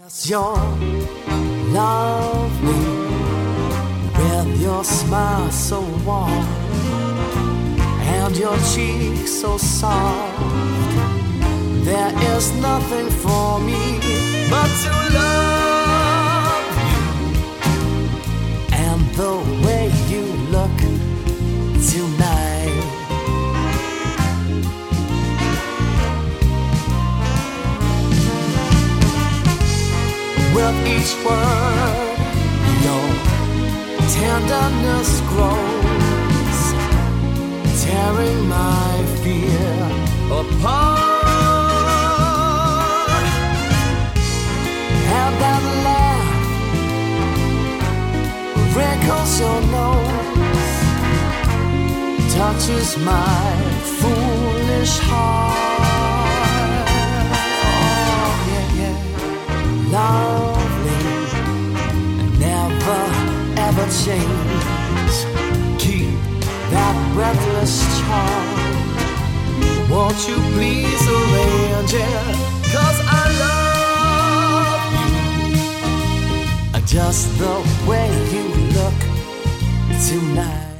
You're lovely with your smile so warm and your cheek so soft. There is nothing for me but to love you and the way you look tonight. With each word, your tenderness grows, tearing my fear apart. And that laugh wrinkles your nose, touches my foolish heart. Oh, yeah, yeah. Lovely, never ever change. Keep that breathless charm. Won't you please arrange it? 'Cause I love you just the way you look tonight.